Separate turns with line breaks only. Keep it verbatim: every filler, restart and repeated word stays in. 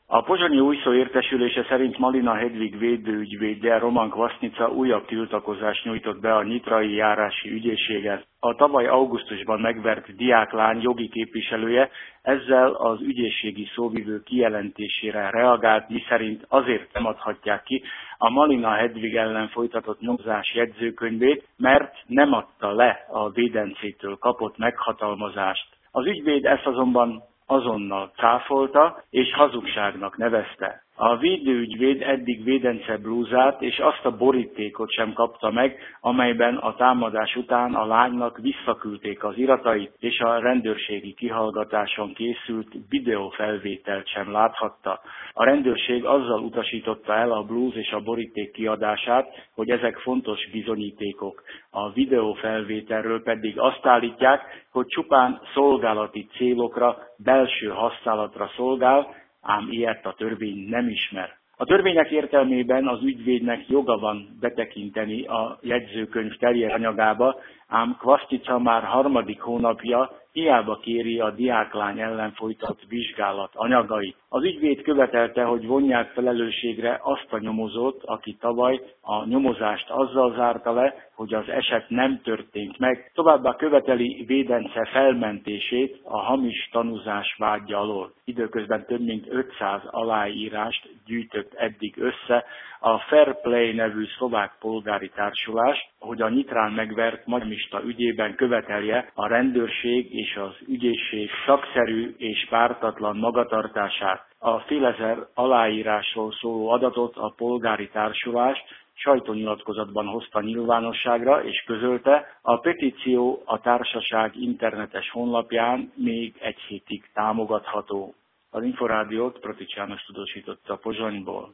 A pozsonyi újszó értesülése szerint Malina Hedvig védőügyvédje Roman Kvasnica újabb tiltakozást nyújtott be a nyitrai járási ügyészségen. A tavaly augusztusban megvert diáklány jogi képviselője ezzel az ügyészségi szóvivő kijelentésére reagált, miszerint azért nem adhatják ki a Malina Hedvig ellen folytatott nyomozás jegyzőkönyvét, mert nem adta le a védencétől kapott meghatalmazást. Az ügyvéd ezt azonban azonnal cáfolta és hazugságnak nevezte. A védőügyvéd eddig védence blúzát és azt a borítékot sem kapta meg, amelyben a támadás után a lánynak visszaküldték az iratait, és a rendőrségi kihallgatáson készült videófelvételt sem láthatta. A rendőrség azzal utasította el a blúz és a boríték kiadását, hogy ezek fontos bizonyítékok. A videófelvételről pedig azt állítják, hogy csupán szolgálati célokra, belső használatra szolgál, ám ilyet a törvény nem ismer. A törvények értelmében az ügyvédnek joga van betekinteni a jegyzőkönyv teljes anyagába, ám Kvastica már harmadik hónapja hiába kéri a diáklány ellen folytatott vizsgálat anyagait. Az ügyvéd követelte, hogy vonják felelősségre azt a nyomozót, aki tavaly a nyomozást azzal zárta le, hogy az eset nem történt meg. Továbbá követeli védence felmentését a hamis tanúzás vádja alól. Időközben több mint ötszáz aláírást gyűjtött eddig össze a Fair Play nevű szlovák polgári társulás, hogy a nyitrán megvert magyarista ügyében követelje a rendőrség és az ügyészség szakszerű és pártatlan magatartását. A félezer aláírásról szóló adatot a polgári társulás sajtónyilatkozatban hozta nyilvánosságra és közölte, a petíció a társaság internetes honlapján még egy hétig támogatható. Az Inforádiót Protics János tudósította Pozsonyból.